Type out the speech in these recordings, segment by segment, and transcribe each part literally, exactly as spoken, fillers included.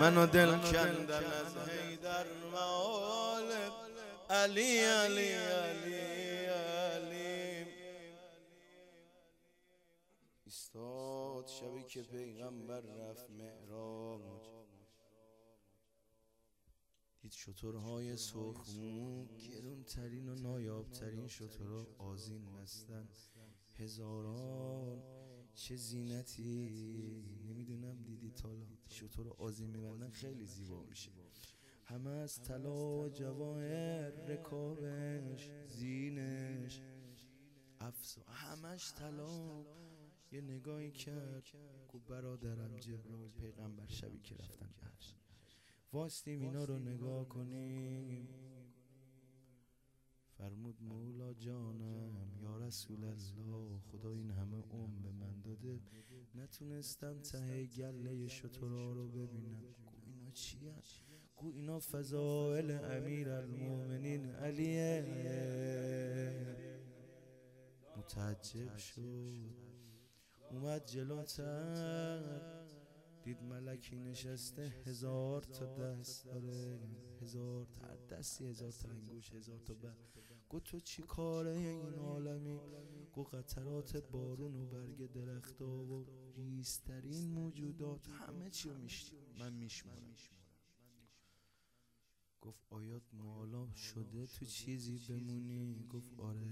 منو دل کندن از حیدر و آل علی علی علی علی. ایستاد شبی که پیغمبر رفت معراج، دید شترهای سرخمو گرون ترین و نایاب ترین شترها آذین بستن، هزاران چه زینتی. نمیدونم دیدی تالا شتر آذین میبندن خیلی زیبا میشه، همه از طلا و جواهر، رکابش، زینش، افسا، همش طلا. یه نگاهی کرد گفت برادرم جبرائیل پیغمبر شبی که رفتن عرش، واستیم اینا رو نگاه کنیم. فرمود مولا جانم یا رسول الله، خدا این همه عمر به من داده نتونستم ته گله شترها رو ببینم. گو اینا چیه؟ گو اینا فضائل امیر المومنین علیه. متعجب شد، اومد جلوتر، دید ملکی نشسته هزار تا دست داره، هزار تا دستی، هزار تا انگوش، هزار تا بر. گو تو چی کاره این عالمی؟ گو قطرات بارون و برگ درخت و ریزترین موجودات همه چی رو میشتی من میشمارم. گفت آیات مالا شده تو چیزی بمونی؟ گفت آره.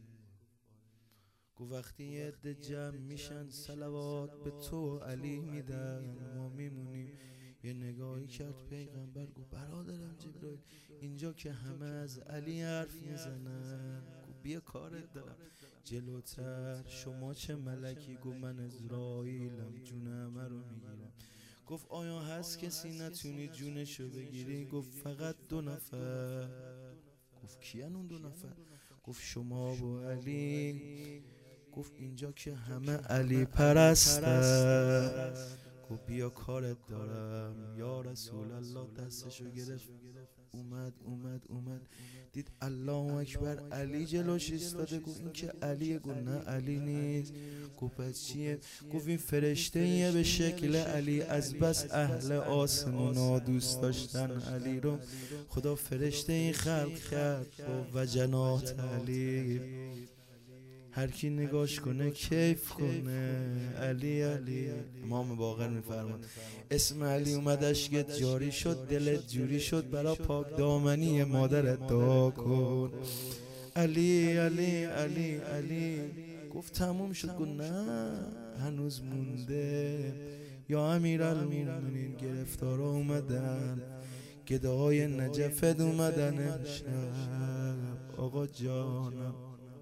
گفت وقتی یه عده جمع میشن صلوات به تو علی میدن ما میمونیم. یه نگاهی کرد پیغمبر، گفت برادرم جبرائیل اینجا که همه از علی حرف میزنن. گفت بیا کارت دارم جلوتر، شما چه ملکی؟ گفت من عزراییلم جون همه رو میگیرم. گفت آیا هست کسی نتونی جونشو بگیری؟ گفت فقط دو نفر. گفت کیان اون دو نفر؟ گفت شما و علی. گفت اینجا که همه علی پرستن. گفت بیا کارت دارم یا رسول الله. دستشو گرفت، اومد اومد اومد دید الله اکبر علی جلوش ایستاده. گفت این که علیه؟ گفت نه علی نیست. گفت پس چیه؟ گفت این فرشته ایه به شکل علی، از بس اهل آسمونا دوست داشتن علی رو خدا فرشته این خلق کرد با وجنات علی. هر کی نگاش کنه کیف کنه. علی علی. امام باقر میفرماد اسم علی اومد اشکت جاری شد، دلت جوری شد، برا پاک دامنی مادرت دعا کن. علی علی علی علی. گفت تموم شد؟ گفت نه هنوز مونده. یا امیرالمومنین گرفتارا اومدن، گداهای نجفت اومدن امشب. آقا جانم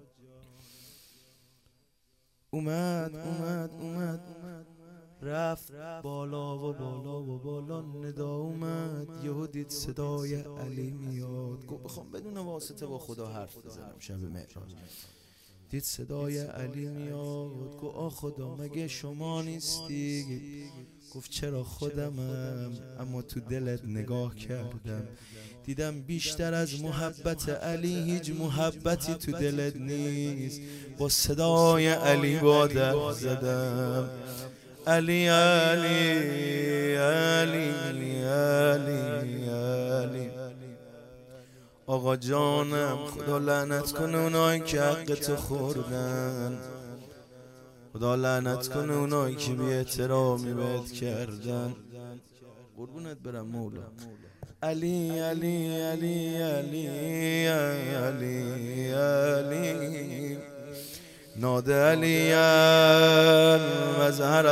اومد اومد اومد رفت بالا و بالا و بالا ندا اومد. یهو دید صدای علی میاد. گفت بخوام بدون واسطه با خدا حرف بزنم شب معراج. دید صدای علی میاد. گفت آ خدا مگه شما نیستی؟ گفت چرا خودمم، اما تو دلت نگاه کردم دیدم بیشتر از محبت علی هیچ محبتی تو دلت نیست. با صدای علی بادر زدم علی علی علی علی علی. آقا جانم خدا لعنت کنه اونایی که حق تو خوردن، خدا لعنت کنه اونایی که بی احترامی بهت کردن. قربونت برم مولا. علی علی علی علی علی علی. نادى عليا مزهر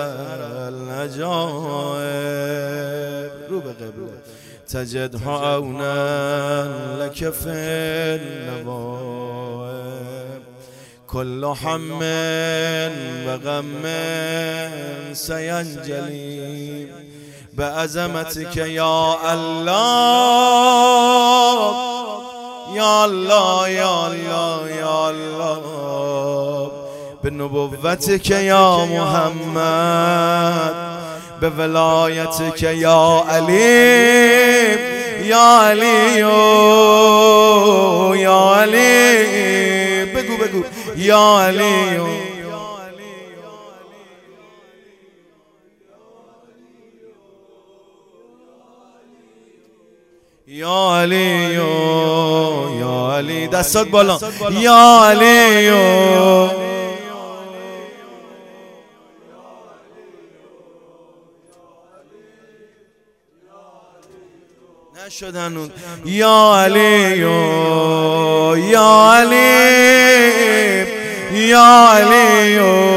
العجائب. رو به قبله تجدها عونا لك في النوائب. كل هم وغم سينجلي بعظمتك يا الله يا الله يا الله يا الله. بنبوتك يا محمد، بولايتك يا علي يا علي يا علي. بگو بگو يا علي. یا علی یا علی دستات بالا یا علی نشد هنوز یا علی یا علی یا علی